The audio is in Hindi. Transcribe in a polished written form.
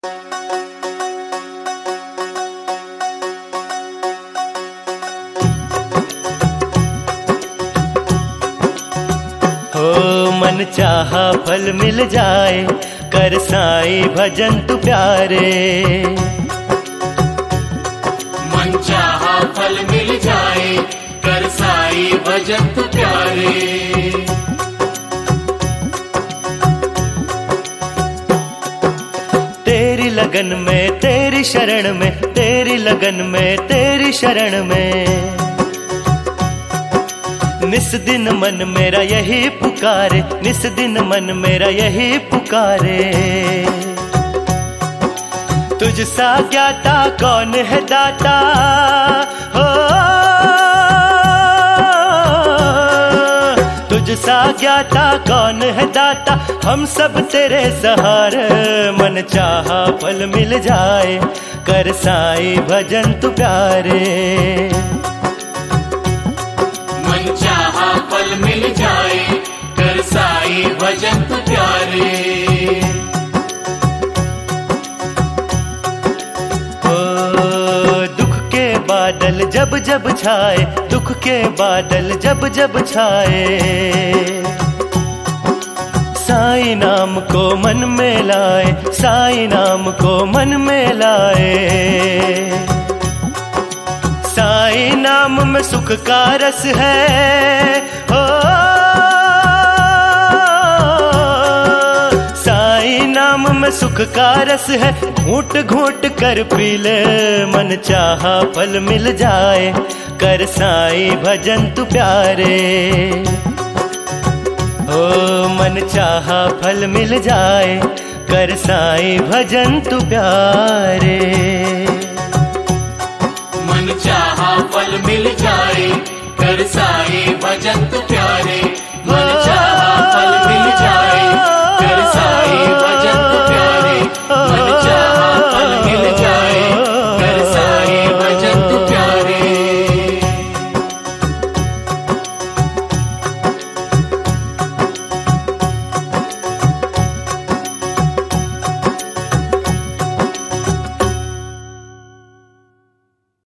हो मन चाहा फल मिल जाए, कर साईं भजन तू प्यारे। मन चाहा फल मिल जाए, कर साईं भजन तू प्यारे। तेरी लगन में तेरी शरण में, तेरी लगन में तेरी शरण में, निस दिन मन मेरा यही पुकारे, निस दिन मन मेरा यही पुकारे। तुझसा ज्ञाता कौन है दाता, हो तुझसा ज्ञाता कौन है दाता, हम सब तेरे सहारे। मन चाहा फल मिल जाए, कर साईं भजन तू प्यारे। मन चाहा फल मिल जाए, कर साईं भजन तू प्यारे। ओ दुख के बादल जब जब छाए, दुख के बादल जब जब छाए, साईं नाम को मन में लाए, साईं नाम को मन में लाए। साईं नाम में सुख का रस है, हो साईं नाम में सुख का रस है, घूंट घूंट कर पी ले। मन चाहा फल मिल जाए, कर साईं भजन तू प्यारे। ओ मन चाहा फल मिल जाए, कर साईं भजन तू प्यारे। मन चाहा फल मिल जाए, कर साईं भजन तू प्यारे।